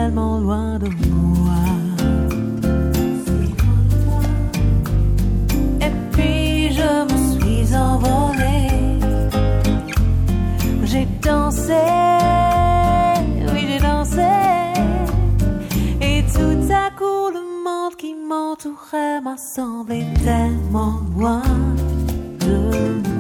tellement loin de moi. Et puis je me suis envolée. J'ai dansé, oui j'ai dansé. Et tout à coup le monde qui m'entourait m'a semblé tellement loin de moi.